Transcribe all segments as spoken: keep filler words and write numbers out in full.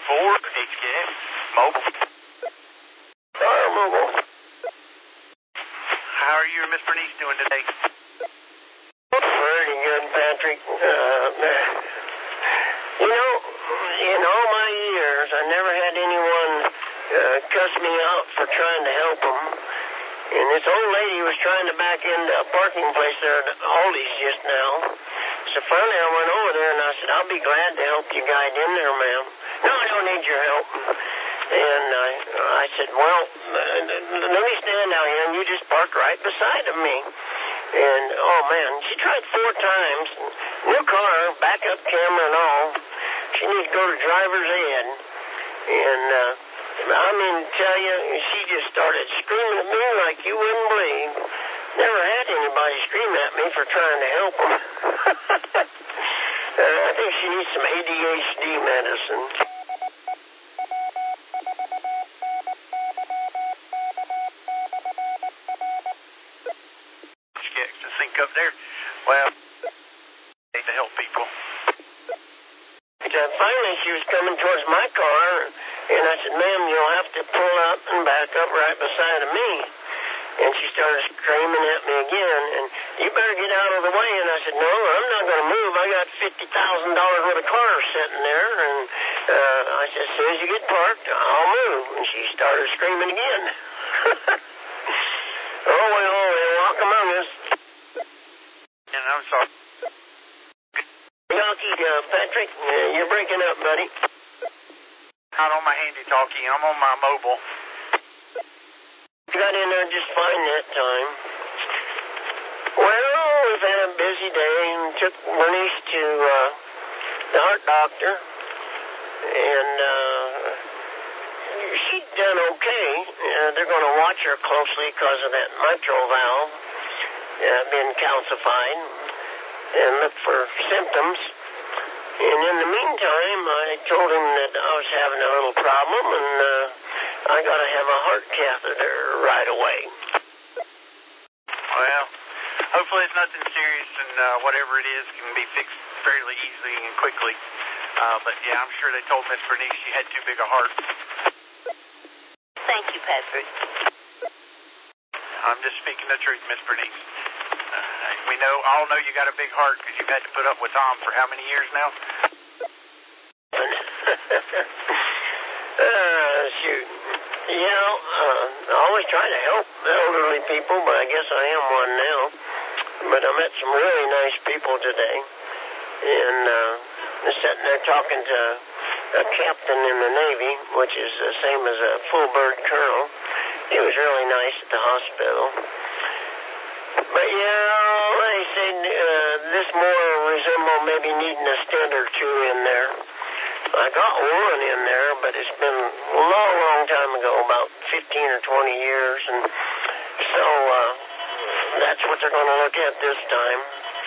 four, H K S, mobile. Fire mobile. How are you and Miss Bernice doing today? Pretty good, Patrick. Uh, you know, in all my years, I never had anyone uh, cuss me out for trying to help them. And this old lady was trying to back into a parking place there at Aldi's just now. So finally I went over there and I said, I'll be glad to help you guide in there, ma'am. No, I don't need your help. And I, I said, well, let me stand out here and you just park right beside of me. And, oh, man, she tried four times. New car, backup camera and all. She needs to go to driver's ed. And, uh, I mean, tell you, she just started screaming at me like you wouldn't believe. Never had anybody scream at me for trying to help them. uh, I think she needs some A D H D medicine. To sync up there. Well, I need to help people. So finally, she was coming towards my car, and I said, ma'am, you'll have to pull up and back up right beside of me. And she started screaming at me again, and you better get out of the way. And I said, no, I'm not going to move. I got fifty thousand dollars worth of cars sitting there. And uh, I said, as soon as you get parked, I'll move. And she started screaming again. Oh, well, they walk among us. And I'm sorry. Yawkey, uh, Patrick, uh, you're breaking up, buddy. Not on my handy-talkie. I'm on my mobile. Got in there just fine that time. Well, we've had a busy day and took Bernice to uh, the heart doctor. And uh, she's done okay. Uh, they're going to watch her closely because of that mitral valve uh, being calcified and look for symptoms. And in the meantime, I told him that I was having a little problem and uh, I got to have a heart catheter right away. Well, hopefully it's nothing serious and uh, whatever it is can be fixed fairly easily and quickly. Uh, but yeah, I'm sure they told Miss Bernice she had too big a heart. Thank you, Patrick. I'm just speaking the truth, Miss Bernice. Uh, we know, all know you got a big heart because you've had to put up with Tom for how many years now? uh, shoot. You know, uh, I always try to help elderly people, but I guess I am one now. But I met some really nice people today. And uh, just sitting there talking to a captain in the Navy, which is the same as a full bird colonel. He was really nice at the hospital. But, yeah, they said uh, this more resemble maybe needing a stent or two in there. I got one in there, but it's been a long, long time ago, about fifteen or twenty years. And so uh, that's what they're going to look at this time.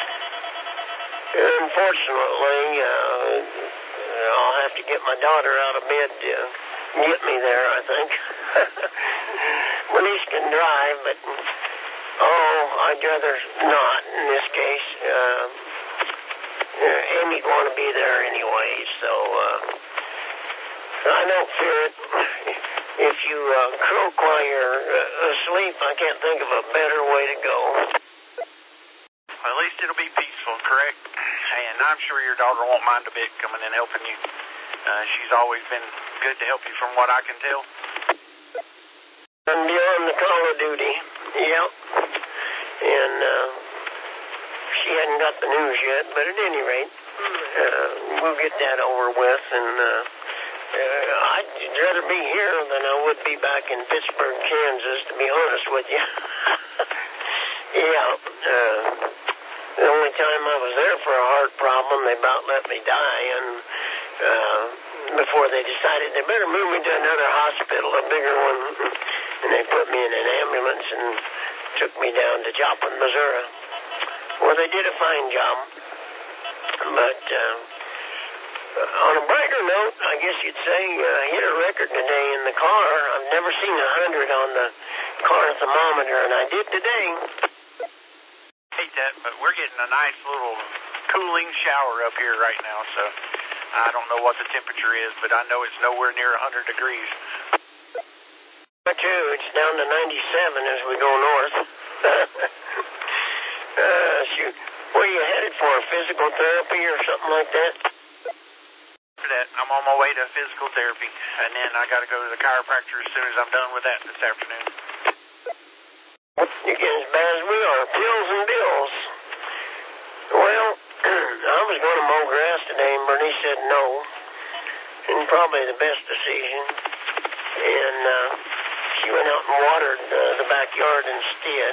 Unfortunately, uh, I'll have to get my daughter out of bed to get me there, I think. Bernice can drive, but, oh, I'd rather not in this case. Uh, Amy's going to be there anyway, so uh, I don't fear it. If you uh, croak while you're uh, asleep, I can't think of a better way to go. Well, at least it'll be peaceful, correct? And I'm sure your daughter won't mind a bit coming in helping you. Uh, she's always been good to help you from what I can tell. I'm beyond the call of duty, yep. And uh, she hadn't got the news yet, but at any rate, uh, we'll get that over with. And uh, uh, I'd rather be here than I would be back in Pittsburgh, Kansas, to be honest with you. Yeah, uh, the only time I was there for a heart problem, they about let me die, and uh, before they decided they better move me to another hospital, a bigger one, and they put me in an ambulance and took me down to Joplin, Missouri. Well, they did a fine job, but uh, on a brighter note, I guess you'd say, uh, hit a record today in the car. I've never seen a hundred on the car thermometer, and I did today. Hate that, but we're getting a nice little cooling shower up here right now, so I don't know what the temperature is, but I know it's nowhere near one hundred degrees. But too, it's down to ninety-seven as we go north. uh, shoot. What are you headed for, physical therapy or something like that? For that, I'm on my way to physical therapy, and then I got to go to the chiropractor as soon as I'm done with that this afternoon. You're getting as bad as we are, pills and bills. Well, I was going to mow grass today, and Bernice said no, and probably the best decision. And uh, she went out and watered uh, the backyard instead.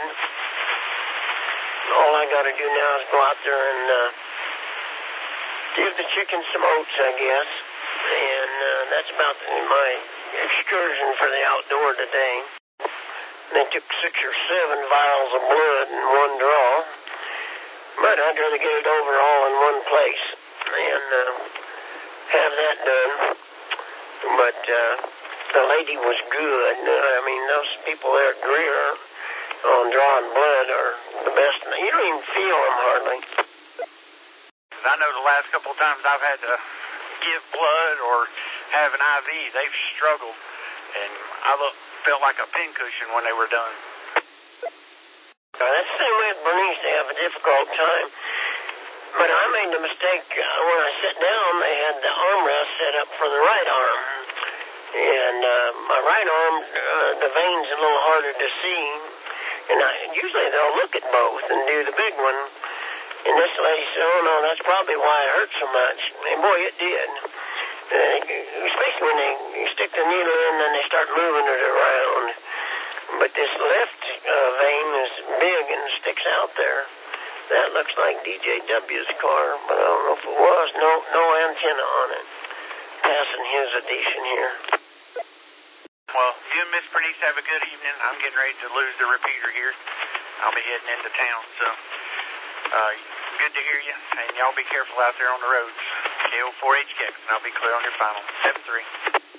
All I got to do now is go out there and uh, give the chickens some oats, I guess. And uh, that's about my excursion for the outdoor today. They took six or seven vials of blood in one draw. But I'd rather get it over all in one place and uh, have that done. But uh, the lady was good. I mean, those people there at Greer on drawing blood are the best. You don't even feel them hardly. I know the last couple of times I've had to give blood or have an I V, they've struggled. And I look, felt like a pincushion when they were done. Uh, that's the same way with Bernice. They have a difficult time. But I made the mistake uh, when I sat down, they had the armrest set up for the right arm. And uh, my right arm, uh, the veins a little harder to see. And I, usually they'll look at both and do the big one. And this lady said, oh, no, that's probably why it hurt so much. And, boy, it did. Uh, especially when they stick the needle in and they start moving it around. But this left uh, vein is big and sticks out there. That looks like D J W's car, but I don't know if it was. No, no antenna on it. Passing his edition here. Well, you and Miss Bernice have a good evening. I'm getting ready to lose the repeater here. I'll be heading into town, so uh, good to hear you. And y'all be careful out there on the roads. K O four H Captain, I'll be clear on your final. seven three.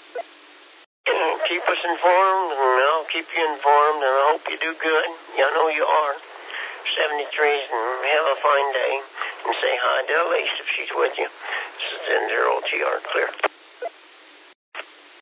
Keep us informed, and I'll keep you informed, and I hope you do good. Yeah, I know you are. seventy-threes, and have a fine day. And say hi to Elise if she's with you. This is N zero T R, clear.